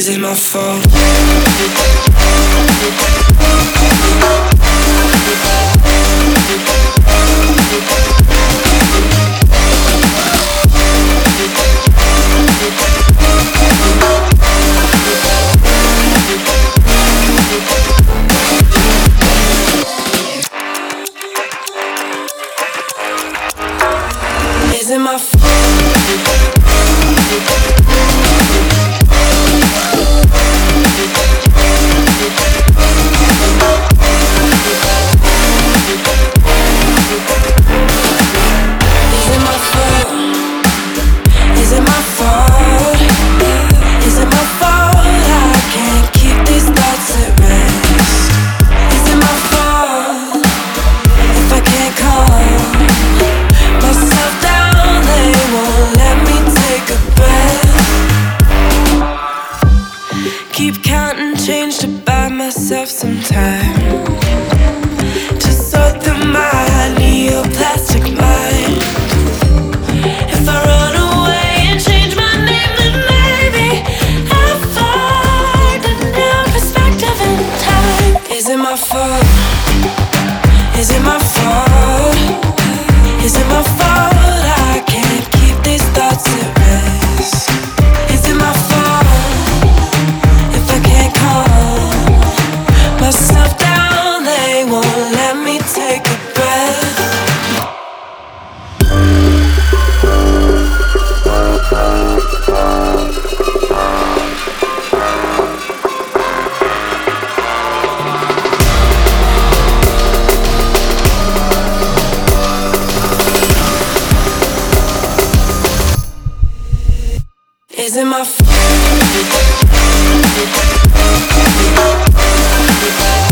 Is it my fault? Is it my fault? Keep counting change to buy myself some time to sort through my neoplastic mind. If I run away and change my name, then maybe I'll find a new perspective in time. Is it my fault? Is it my fault? Is it my fault I can't keep these thoughts at rest? Is it my fault? Myself down, they won't let me take a breath. Is it my fault?